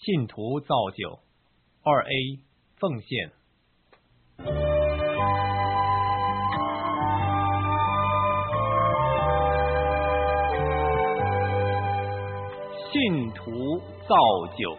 信徒造就。2A 奉献。信徒造就。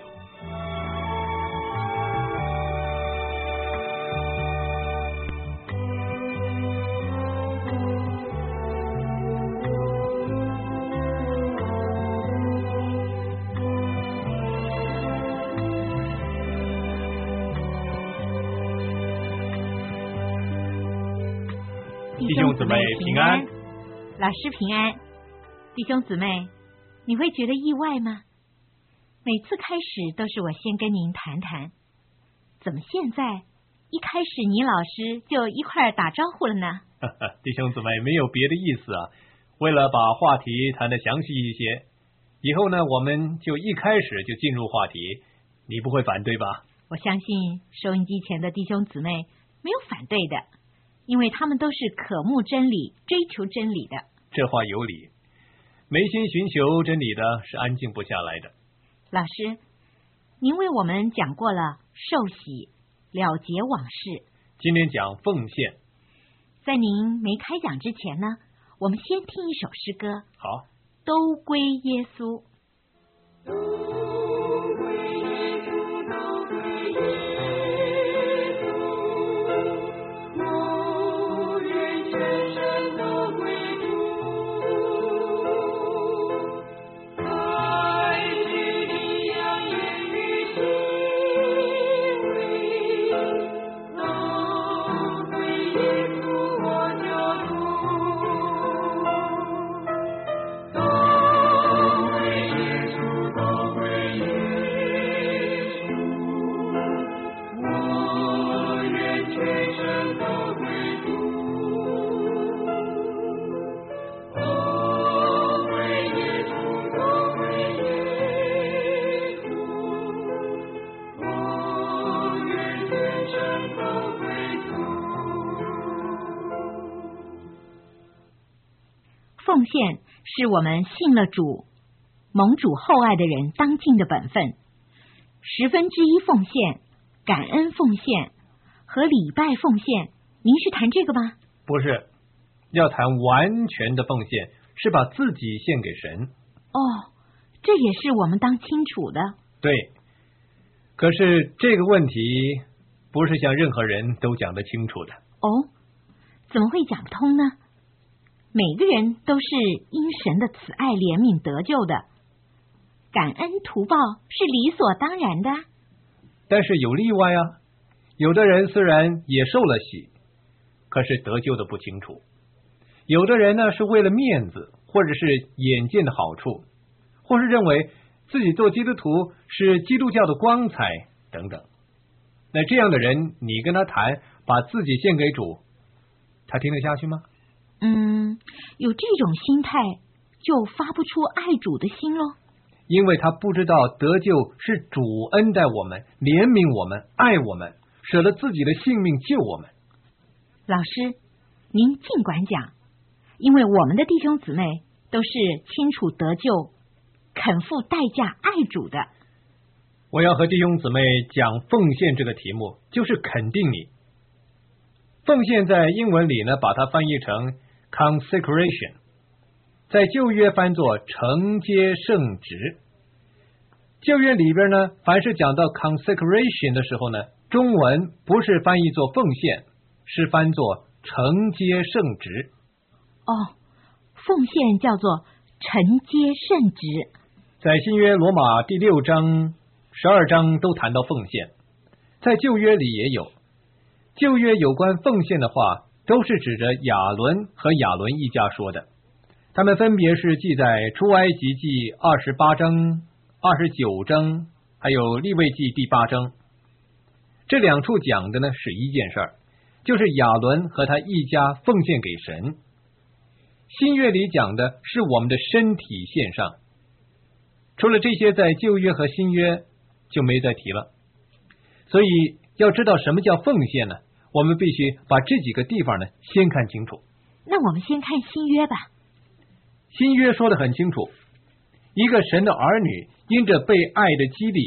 弟兄姊妹平安， 老师平安。弟兄姊妹，你会觉得意外吗？每次开始都是我先跟您谈谈，怎么现在一开始你老师就一块打招呼了呢？ 弟兄姊妹，没有别的意思啊，为了把话题谈得详细一些，以后呢我们就一开始就进入话题，你不会反对吧？ 我相信收音机前的弟兄姊妹没有反对的，因为他们都是渴慕真理、追求真理的。 这话有理，没心寻求真理的是安静不下来的。 老师，您为我们讲过了受洗、了结往事， 今天讲奉献。 在您没开讲之前呢，我们先听一首诗歌。 好， 都归耶稣。奉献是我们信了主、蒙主厚爱的人当尽的本分。1/10奉献、感恩奉献和礼拜奉献，您是谈这个吗？ 不是，要谈完全的奉献，是把自己献给神。 哦，这也是我们当清楚的。 对，可是这个问题不是像任何人都讲得清楚的。 哦，怎么会讲不通呢？每个人都是因神的慈爱怜悯得救的，感恩图报是理所当然的。 但是有例外啊，有的人虽然也受了洗，可是得救的不清楚。有的人呢是为了面子，或者是眼见的好处，或是认为自己做基督徒是基督教的光彩等等。那这样的人，你跟他谈把自己献给主，他听得下去吗？ 有这种心态就发不出爱主的心咯。 因为他不知道得救是主恩待我们，怜悯我们，爱我们，舍了自己的性命救我们。 老师，您尽管讲，因为我们的弟兄姊妹都是清楚得救、肯付代价爱主的。 我要和弟兄姊妹讲奉献这个题目，就是肯定你。奉献在英文里呢，把它翻译成 consecration， 在旧约翻作承接圣职。旧约里边呢，凡是讲到 consecration 的时候呢，中文不是翻译作奉献，是翻作承接圣职。 哦，奉献叫做承接圣职。 在新约罗马第6章、12章都谈到奉献，在旧约里也有。旧约有关奉献的话，都是指着亚伦和亚伦一家说的，他们分别是记在出埃及记28章、29章，还有利未记第8章。这两处讲的呢是一件事儿，就是亚伦和他一家奉献给神。新约里讲的是我们的身体献上。除了这些，在旧约和新约就没再提了。所以要知道什么叫奉献呢，我们必须把这几个地方呢先看清楚。 那我们先看新约吧。 新约说得很清楚，一个神的儿女因着被爱的激励，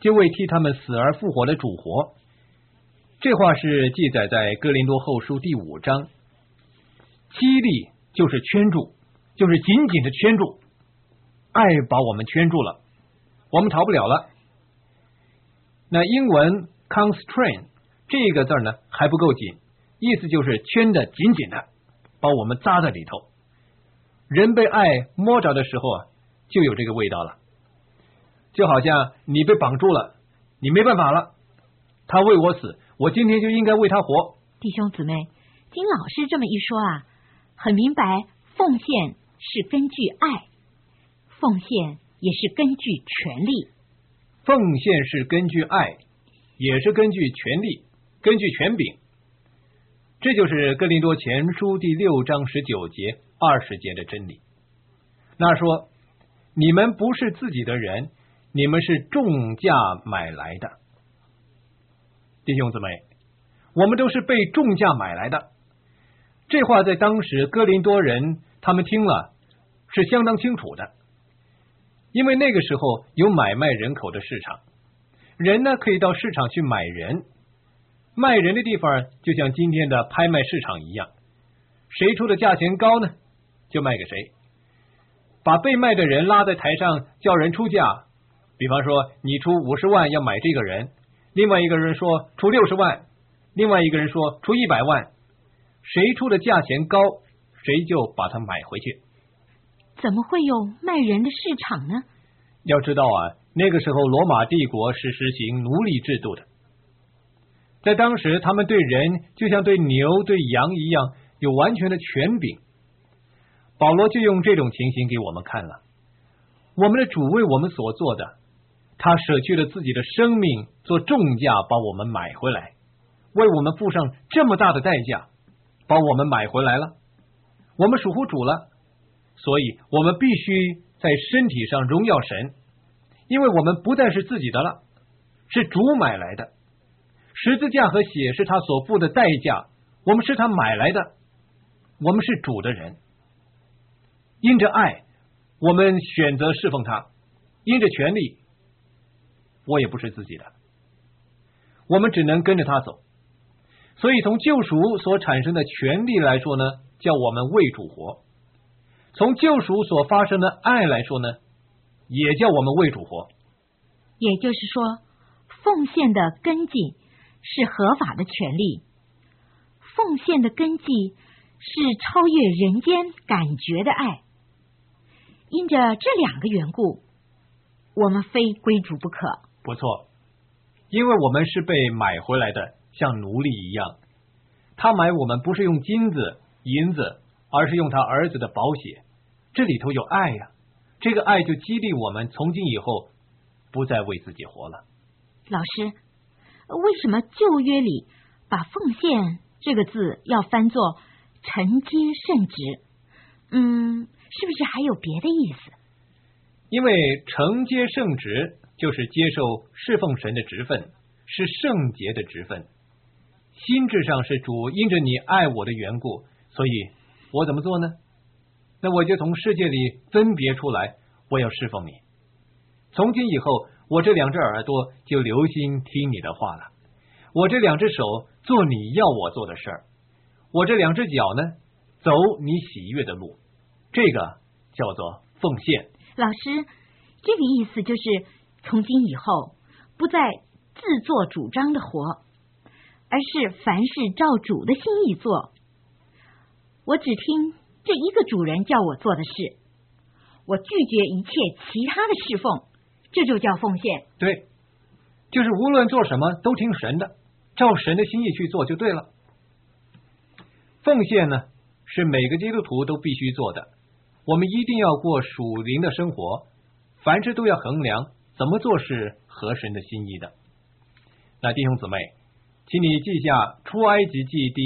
就为替他们死而复活的主活。这话是记载在哥林多后书第5章。激励就是圈住，就是紧紧的圈住，爱把我们圈住了，我们逃不了了。那英文 constrain 这个字呢还不够紧，意思就是圈得紧紧的，把我们扎在里头。人被爱摸着的时候啊，就有这个味道了，就好像你被绑住了，你没办法了，他为我死，我今天就应该为他活。 弟兄姊妹，经老师这么一说啊，很明白，奉献是根据爱，奉献也是根据权利。 奉献是根据爱，也是根据权利，根据权柄。这就是哥林多前书第6章19节、20节的真理。那说，你们不是自己的人，你们是重价买来的。弟兄姊妹，我们都是被重价买来的。这话在当时哥林多人他们听了是相当清楚的，因为那个时候有买卖人口的市场，人呢可以到市场去买人，卖人的地方就像今天的拍卖市场一样，谁出的价钱高呢，就卖给谁，把被卖的人拉在台上叫人出价，比方说你出50万要买这个人，另外一个人说出60万，另外一个人说出100万，谁出的价钱高，谁就把它买回去。 怎么会有卖人的市场呢？ 要知道啊，那个时候罗马帝国是实行奴隶制度的，在当时他们对人就像对牛对羊一样，有完全的权柄。保罗就用这种情形给我们看了，我们的主为我们所做的，他舍去了自己的生命做重价把我们买回来，为我们付上这么大的代价把我们买回来了，我们属乎主了，所以我们必须在身体上荣耀神，因为我们不再是自己的了，是主买来的，十字架和血是他所付的代价，我们是他买来的，我们是主的人。因着爱，我们选择侍奉他；因着权利，我也不是自己的，我们只能跟着他走。所以从救赎所产生的权利来说呢，叫我们为主活；从救赎所发生的爱来说呢，也叫我们为主活。 也就是说，奉献的根基是合法的权利，奉献的根基是超越人间感觉的爱。因着这2个缘故，我们非归主不可。 不错，因为我们是被买回来的，像奴隶一样。他买我们不是用金子、银子，而是用他儿子的宝血。这里头有爱呀，这个爱就激励我们从今以后不再为自己活了。 老师，为什么旧约里把奉献这个字要翻作承接圣职？是不是还有别的意思？ 因为承接圣职就是接受侍奉神的职分，是圣洁的职分。心智上是主因着你爱我的缘故，所以我怎么做呢？那我就从世界里分别出来，我要侍奉你。从今以后，我这2只耳朵就留心听你的话了，我这2只手做你要我做的事儿，我这2只脚呢，走你喜悦的路。这个叫做奉献。 老师，这个意思就是从今以后不再自作主张的活，而是凡事照主的心意做。我只听这一个主人叫我做的事，我拒绝一切其他的侍奉，这就叫奉献。 对，就是无论做什么都听神的，照神的心意去做就对了。奉献呢，是每个基督徒都必须做的。我们一定要过属灵的生活，凡事都要衡量怎么做是合神的心意的。那弟兄姊妹，请你记下出埃及记第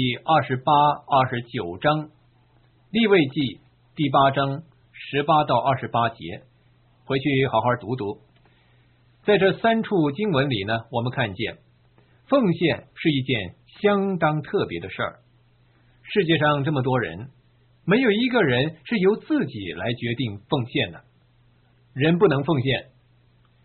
28、29章，利未记第8章18到28节，回去好好读读。在这3处经文里呢，我们看见奉献是一件相当特别的事儿。世界上这么多人，没有一个人是由自己来决定奉献的，人不能奉献。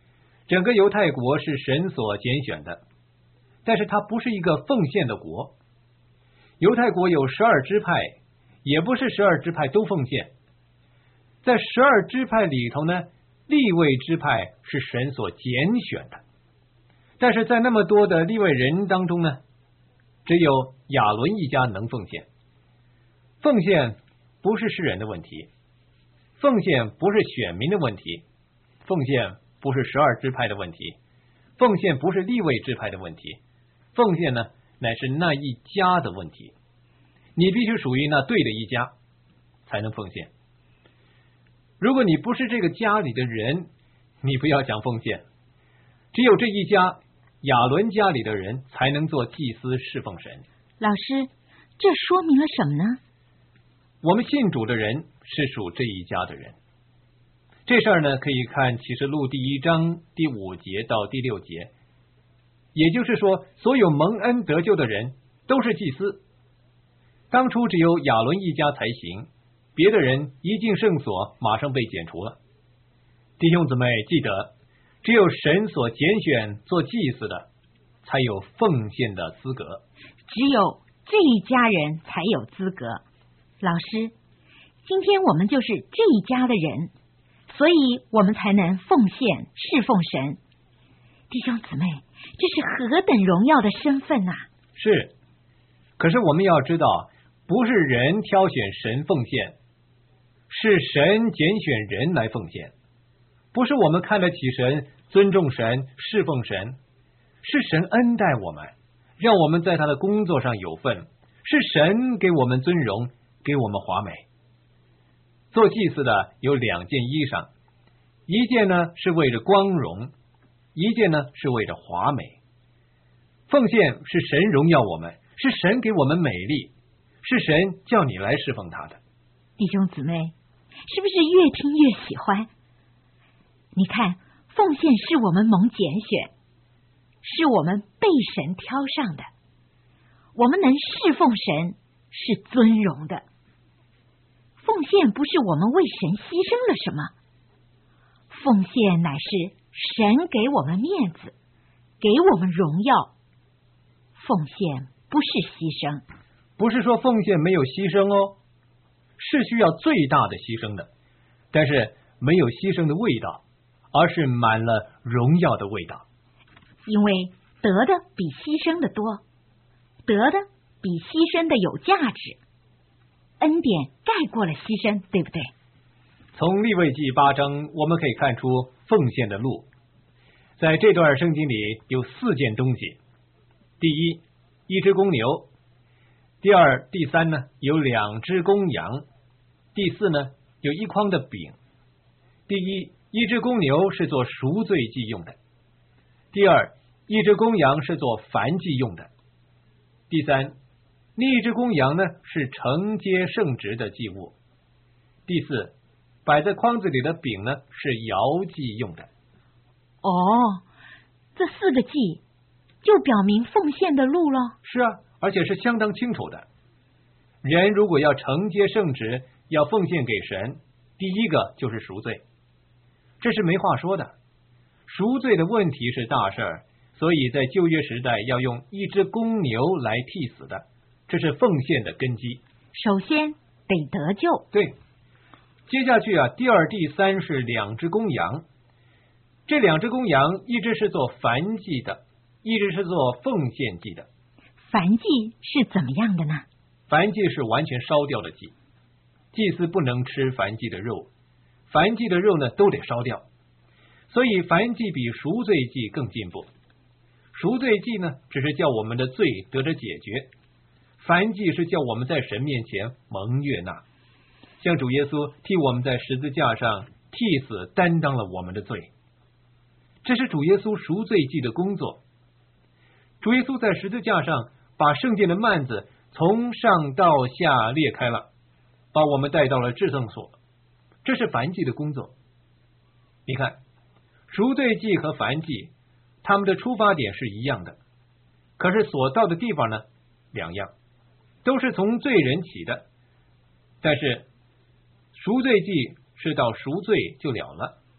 整个犹太国是神所拣选的，但是它不是一个奉献的国。犹太国有12支派，也不是12支派都奉献。在12支派里头呢，利未支派是神所拣选的，但是在那么多的利未人当中呢，只有亚伦一家能奉献。奉献不是世人的问题，奉献不是选民的问题，奉献不是12支派的问题，奉献不是利未支派的问题，奉献呢，乃是那一家的问题。你必须属于那对的一家才能奉献。如果你不是这个家里的人，你不要讲奉献。只有这一家亚伦家里的人才能做祭司侍奉神。 老师，这说明了什么呢？ 我们信主的人是属这一家的人。这事儿呢，可以看启示录第1章第5节到第6节。也就是说，所有蒙恩得救的人都是祭司。当初只有亚伦一家才行，别的人一进圣所马上被剪除了。弟兄姊妹记得，只有神所拣选做祭司的才有奉献的资格， 只有这一家人才有资格。老师，今天我们就是这一家的人，所以我们才能奉献侍奉神。弟兄姊妹，这是何等荣耀的身份啊！ 是，可是我们要知道，不是人挑选神奉献，是神拣选人来奉献。不是我们看得起神、尊重神、侍奉神，是神恩待我们，让我们在他的工作上有份，是神给我们尊荣，给我们华美。做祭司的有2件衣裳，一件呢是为着光荣，一件呢是为着华美。奉献是神荣耀我们，是神给我们美丽，是神叫你来侍奉他的。 弟兄姊妹，是不是越听越喜欢？你看，奉献是我们蒙拣选，是我们被神挑上的，我们能侍奉神是尊荣的。奉献不是我们为神牺牲了什么，奉献乃是神给我们面子，给我们荣耀。奉献不是牺牲， 不是说奉献没有牺牲哦，是需要最大的牺牲的，但是没有牺牲的味道，而是满了荣耀的味道。 因为得的比牺牲的多，得的比牺牲的有价值，恩典盖过了牺牲，对不对？ 从利未记8章我们可以看出奉献的路。在这段圣经里有4件东西。第一，一只公牛；第二、第三呢，有2只公羊；第4呢，有1筐的饼。第一，一只公牛是做赎罪祭用的；第二，一只公羊是做燔祭用的；第三，另一只公羊呢是承接圣职的祭物；第4，摆在筐子里的饼呢是摇祭用的。 哦，这4个祭就表明奉献的路了。 是啊，而且是相当清楚的。人如果要承接圣职，要奉献给神，第一个就是赎罪，这是没话说的。赎罪的问题是大事儿，所以在旧约时代要用一只公牛来替死的，这是奉献的根基。 首先得得救。 对，接下去啊，第二、第三是2只公羊。这2只公羊，一只是做燔祭的，一只是做奉献祭的。 燔祭是怎么样的呢？ 燔祭是完全烧掉的祭，祭司不能吃燔祭的肉，燔祭的肉呢都得烧掉，所以燔祭比赎罪祭更进步。赎罪祭呢只是叫我们的罪得着解决，燔祭是叫我们在神面前蒙悦纳，像主耶稣替我们在十字架上替死担当了我们的罪，这是主耶稣赎罪祭的工作。主耶稣在十字架上把圣殿的幔子从上到下裂开了，把我们带到了至圣所，这是燔祭的工作。你看，赎罪祭和燔祭他们的出发点是一样的，可是所到的地方呢两样，都是从罪人起的，但是赎罪祭是到赎罪就了了，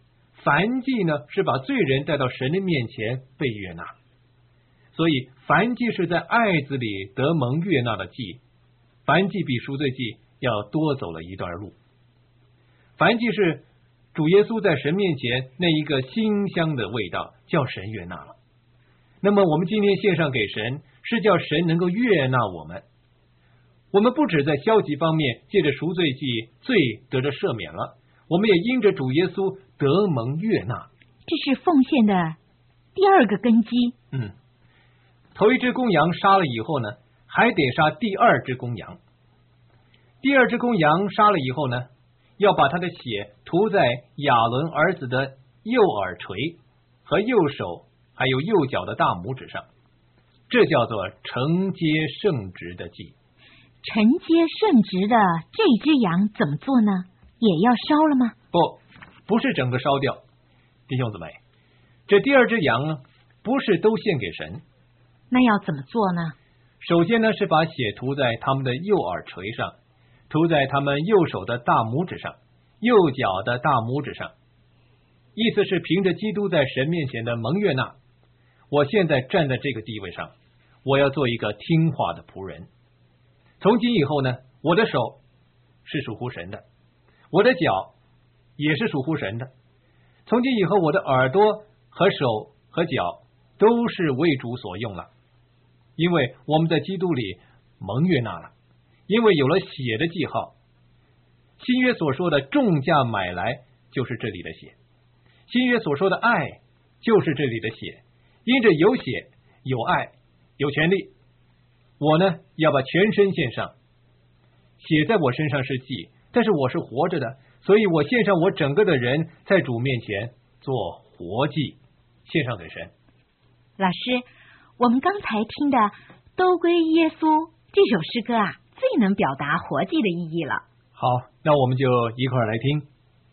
燔祭呢是把罪人带到神的面前被悦纳，所以燔祭是在爱子里得蒙悦纳的祭，燔祭比赎罪祭要多走了一段路。燔祭是主耶稣在神面前那一个馨香的味道，叫神悦纳了。那么我们今天献上给神，是叫神能够悦纳我们。我们不只在消极方面借着赎罪祭罪得着赦免了，我们也因着主耶稣得蒙悦纳。 这是奉献的第二个根基。 头一只公羊杀了以后呢，还得杀第二只公羊。第二只公羊杀了以后呢，要把他的血涂在亚伦儿子的右耳垂和右手还有右脚的大拇指上，这叫做承接圣职的祭。 承接圣职的这只羊怎么做呢？也要烧了吗？ 不是整个烧掉。弟兄姊妹，这第二只羊不是都献给神。 那要怎么做呢？ 首先呢，是把血涂在他们的右耳垂上，涂在他们右手的大拇指上，右脚的大拇指上。意思是凭着基督在神面前的蒙悦纳，我现在站在这个地位上，我要做一个听话的仆人。从今以后呢，我的手是属乎神的，我的脚也是属乎神的。从今以后，我的耳朵和手和脚都是为主所用了，因为我们在基督里蒙悦纳了，因为有了血的记号。新约所说的重价买来就是这里的血，新约所说的爱就是这里的血。因着有血有爱有权利，我呢要把全身献上。血在我身上是祭，但是我是活着的，所以我献上我整个的人，在主面前做活祭，献上给神。 老师，我们刚才听的都归耶稣这首诗歌啊，最能表达活祭的意义了。 好，那我们就一块儿来听。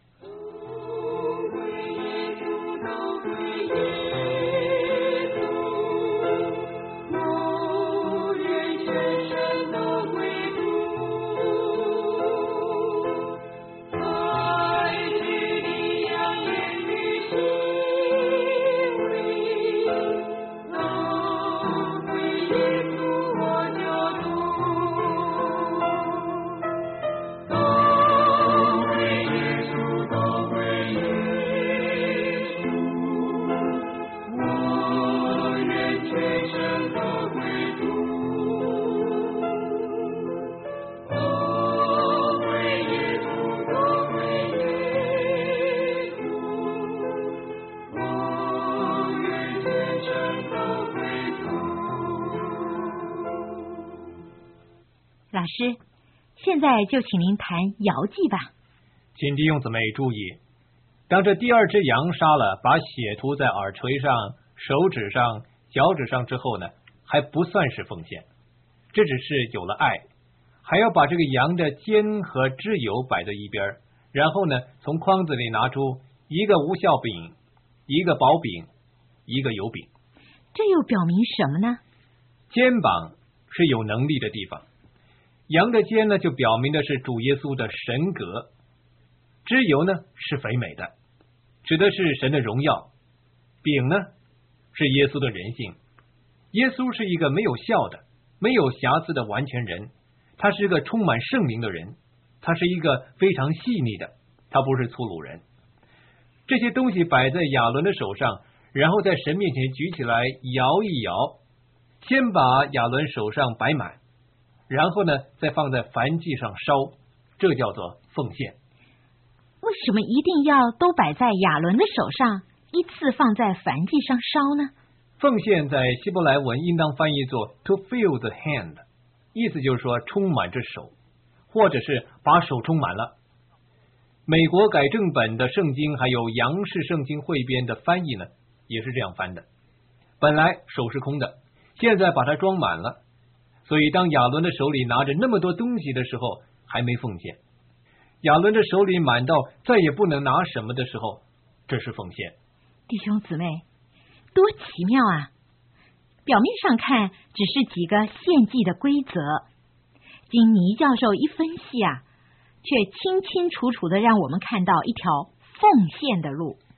老师，现在就请您谈摇祭吧。 请弟兄姊妹注意，当这第二只羊杀了，把血涂在耳垂上、手指上、脚趾上之后呢，还不算是奉献，这只是有了爱，还要把这个羊的肩和脂油摆在一边，然后呢，从筐子里拿出一个无酵饼、一个薄饼、一个油饼。 这又表明什么呢？ 肩膀是有能力的地方，羊的肩呢，就表明的是主耶稣的神格，脂油呢是肥美的，指的是神的荣耀，饼呢是耶稣的人性。耶稣是一个没有效的、没有瑕疵的完全人，他是一个充满圣灵的人，他是一个非常细腻的，他不是粗鲁人。这些东西摆在亚伦的手上，然后在神面前举起来摇一摇，先把亚伦手上摆满，然后呢再放在燔祭上烧，这叫做奉献。 为什么一定要都摆在亚伦的手上，依次放在燔祭上烧呢？ 奉献在希伯来文应当翻译作 to fill the hand， 意思就是说充满着手，或者是把手充满了。美国改正本的圣经还有杨氏圣经汇编的翻译呢，也是这样翻的。本来手是空的，现在把它装满了，所以当亚伦的手里拿着那么多东西的时候，还没奉献。亚伦的手里满到再也不能拿什么的时候，这是奉献。 弟兄姊妹，多奇妙啊！表面上看只是几个献祭的规则，经倪教授一分析啊，却清清楚楚的让我们看到一条奉献的路。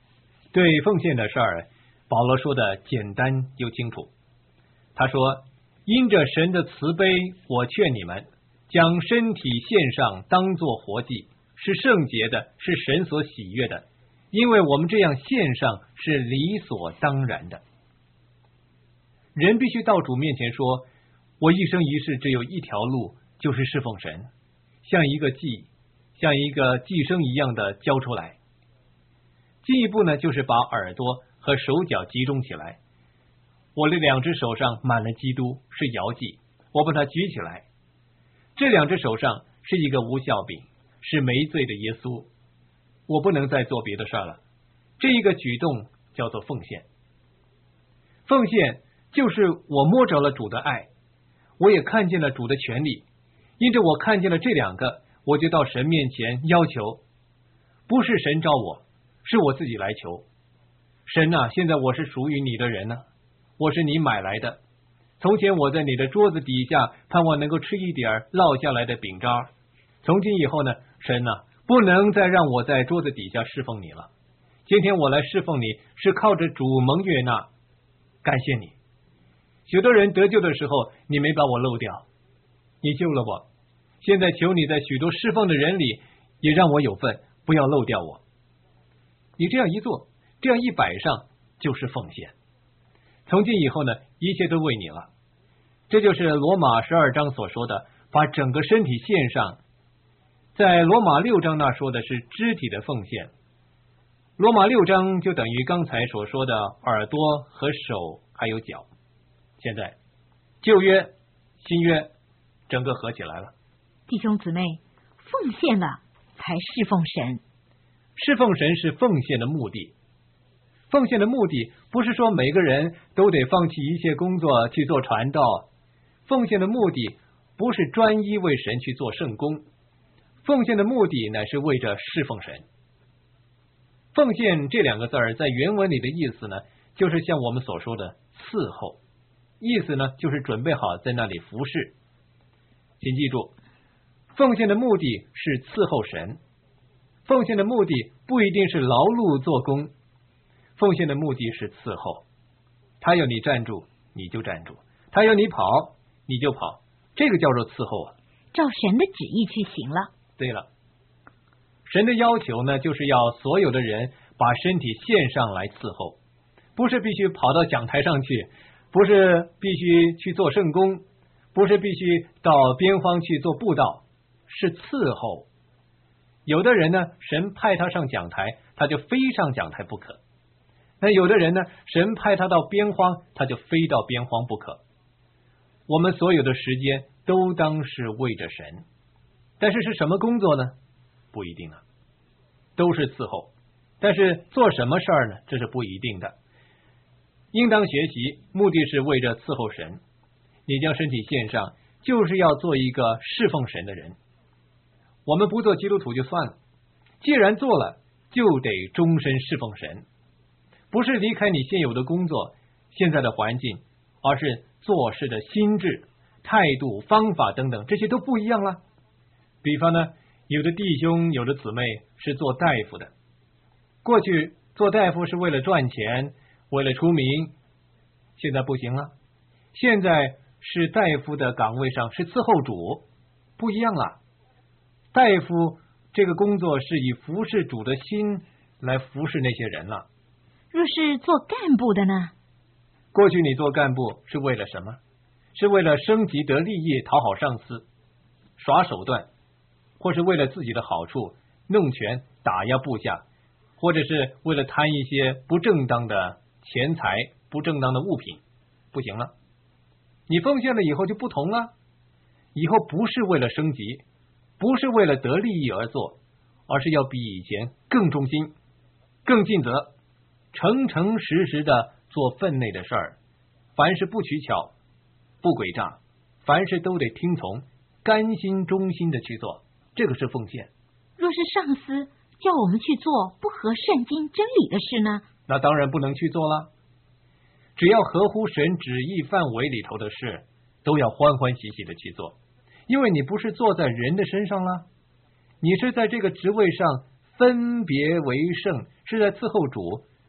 对奉献的事儿，保罗说的简单又清楚。他说，因着神的慈悲，我劝你们将身体献上，当作活祭，是圣洁的，是神所喜悦的，因为我们这样献上是理所当然的。人必须到主面前说，我一生一世只有一条路，就是侍奉神，像一个祭牲一样的交出来。进一步呢，就是把耳朵和手脚集中起来。我的两只手上满了基督，是摇祭，我把它举起来。这两只手上是一个无酵饼，是没罪的耶稣。我不能再做别的事了。这一个举动叫做奉献。奉献就是我摸着了主的爱，我也看见了主的权利，因着我看见了这两个，我就到神面前要求，不是神召我，是我自己来求。神啊，现在我是属于你的人呢，我是你买来的。从前我在你的桌子底下，盼望能够吃一点落下来的饼渣。从今以后呢，神啊，不能再让我在桌子底下侍奉你了。今天我来侍奉你，是靠着主蒙悦纳，感谢你。许多人得救的时候，你没把我漏掉，你救了我。现在求你在许多侍奉的人里，也让我有份，不要漏掉我。你这样一做，这样一摆上，就是奉献。从今以后呢，一切都为你了。这就是罗马12章所说的，把整个身体献上。在罗马6章那说的是肢体的奉献。罗马6章就等于刚才所说的耳朵和手还有脚。现在旧约新约整个合起来了。 弟兄姊妹，奉献了才侍奉神。 侍奉神是奉献的目的。奉献的目的不是说每个人都得放弃一切工作去做传道。奉献的目的不是专一为神去做圣工。奉献的目的乃是为着侍奉神。奉献这两个字在原文里的意思呢，就是像我们所说的伺候，意思呢就是准备好在那里服侍。请记住，奉献的目的是伺候神。奉献的目的不一定是劳碌做工，奉献的目的是伺候。他要你站住，你就站住；他要你跑，你就跑。这个叫做伺候啊， 照神的旨意去行了。 对了，神的要求呢，就是要所有的人把身体献上来伺候，不是必须跑到讲台上去，不是必须去做圣工，不是必须到边荒去做布道，是伺候。有的人呢，神派他上讲台，他就非上讲台不可。那有的人呢，神派他到边荒，他就非到边荒不可。我们所有的时间都当是为着神，但是是什么工作呢？不一定啊，都是伺候。但是做什么事儿呢？这是不一定的。应当学习，目的是为着伺候神。你将身体献上，就是要做一个侍奉神的人。我们不做基督徒就算了，既然做了，就得终身侍奉神。不是离开你现有的工作、现在的环境，而是做事的心智、态度、方法等等，这些都不一样了。比方呢，有的弟兄、有的姊妹是做大夫的，过去做大夫是为了赚钱，为了出名，现在不行了。现在是大夫的岗位上是伺候主，不一样了。大夫这个工作是以服侍主的心来服侍那些人了。 若是做干部的呢？ 过去你做干部是为了什么？是为了升级得利益，讨好上司，耍手段，或是为了自己的好处，弄权打压部下，或者是为了贪一些不正当的钱财、不正当的物品。不行了，你奉献了以后就不同了。以后不是为了升级，不是为了得利益而做，而是要比以前更忠心、更尽责，诚诚实实的做分内的事儿。凡事不取巧、不诡诈，凡事都得听从，甘心忠心的去做，这个是奉献。 若是上司叫我们去做不合圣经真理的事呢？ 那当然不能去做了。只要合乎神旨意范围里头的事，都要欢欢喜喜的去做，因为你不是坐在人的身上了，你是在这个职位上分别为圣，是在伺候主，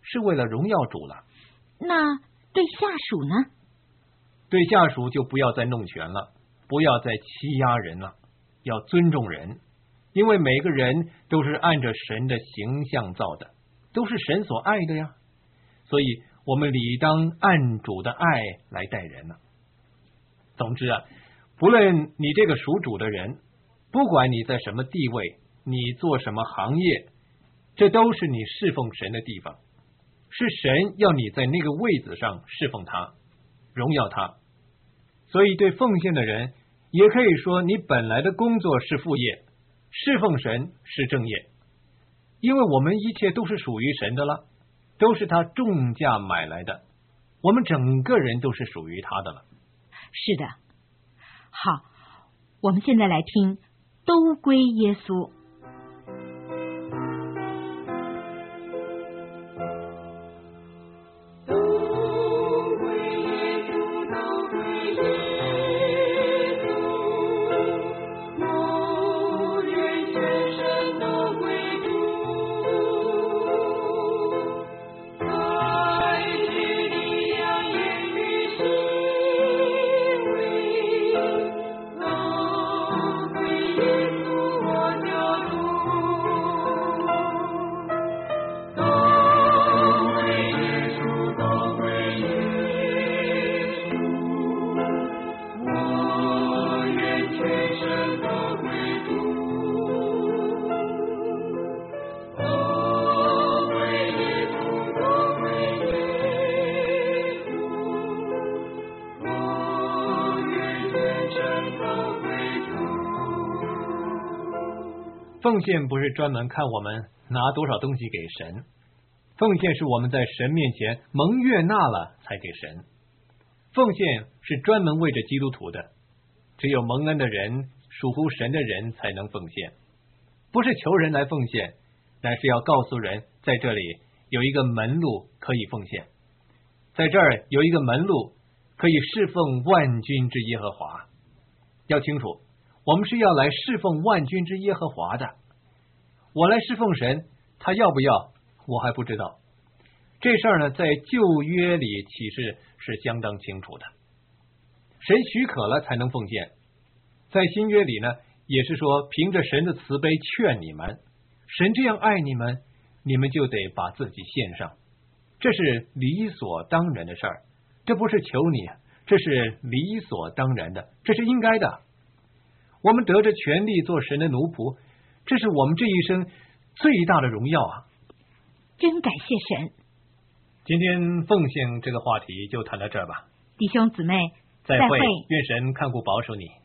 是为了荣耀主了。 那对下属呢？ 对下属就不要再弄权了，不要再欺压人了，要尊重人，因为每个人都是按着神的形象造的，都是神所爱的呀。所以我们理当按主的爱来待人了。总之啊，不论你这个属主的人，不管你在什么地位，你做什么行业，这都是你侍奉神的地方，是神要你在那个位子上侍奉他，荣耀他。所以对奉献的人，也可以说你本来的工作是副业，侍奉神是正业，因为我们一切都是属于神的了，都是他重价买来的，我们整个人都是属于他的了。 是的。好，我们现在来听都归耶稣。 奉献不是专门看我们拿多少东西给神，奉献是我们在神面前蒙悦纳了才给神。奉献是专门为着基督徒的，只有蒙恩的人，属乎神的人才能奉献，不是求人来奉献，乃是要告诉人，在这里有一个门路可以奉献，在这儿有一个门路可以侍奉万军之耶和华。要清楚，我们是要来侍奉万军之耶和华的。我来侍奉神，他要不要我还不知道。这事儿呢，在旧约里启示是相当清楚的，神许可了才能奉献。在新约里呢，也是说凭着神的慈悲劝你们，神这样爱你们，你们就得把自己献上，这是理所当然的事儿，这不是求你，这是理所当然的，这是应该的。我们得着权力做神的奴仆，这是我们这一生最大的荣耀啊！ 真感谢神。 今天奉献这个话题就谈到这儿吧， 弟兄姊妹， 再会，愿神看顾保守你。